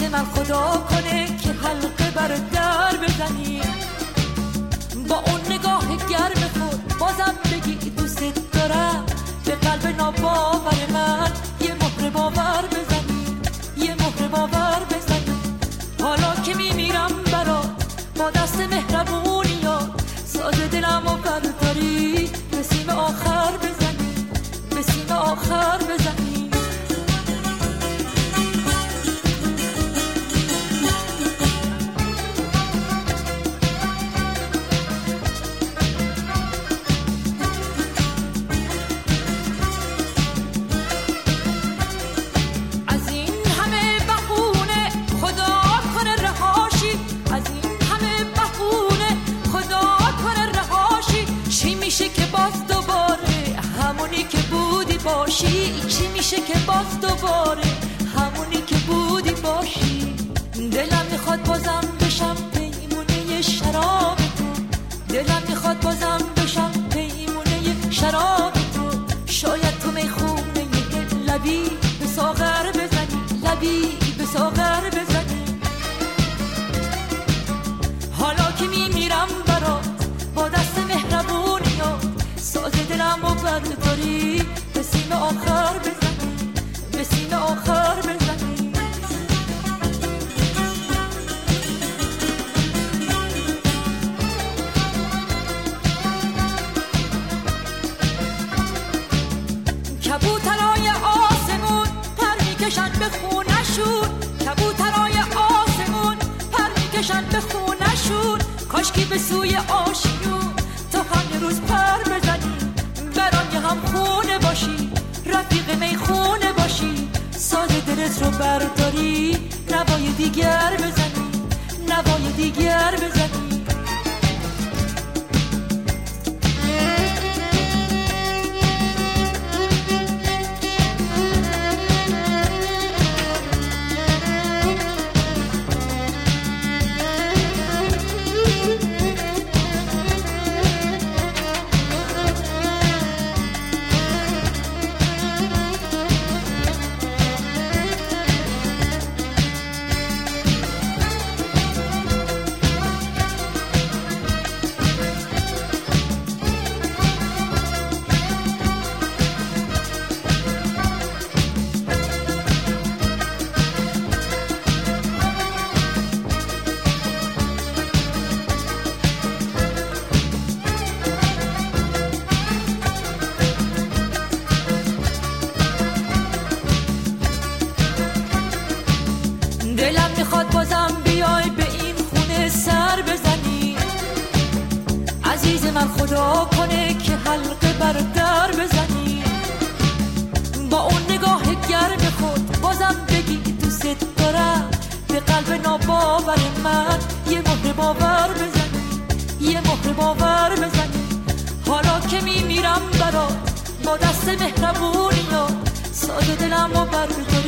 من خدا کنه که حلقه بر در بزنی، با اون نگاه گرم خود بازم بگی دوست دارم، به قلب ناباور من یه مهر باور بزنی، یه مهر باور بزنی. حالا که میمیرم برات با دست مهربونیات، ساز دلمو برداری به سیم آخر بزنی، به سیم آخر بزنی. چی میشه که باز دوباره همونی که بودی باشی؟ دلم میخواد بازم بشم پیمونه شراب تو، دلم میخواد بازم بشم پیمونه شراب تو. شاید تو میخونه لبی به ساغر بزنی، لبی به ساغر بزنی. حالا که میمیرم برات با دست مهربونیات، ساز دلمو برداری به سیم آخر بزنی، به سیم آخر بزنی. کبوترای آسمون پر میکشن به خونشون، کبوترای آسمون پر میکشن به خونشون. کاشکی به سوی آشیون تو هم یه روز پر بزنی، برام یه هم خونه باشی، رفیق میخونه باشی. ساز دلت رو برداری نوای دیگر بزنی، نوای دیگر بزنی. دلم میخواد بازم بیای به این خونه سر بزنی، عزیز من خدا کنه که حلقه بر در بزنی، با اون نگاه گرم خود بازم بگی دوست دارم، به قلب ناباور من یه مهر باور بزنی، یه مهر باور بزنی. حالا که میمیرم برات با دست مهربونیات، ساز دلمو برداری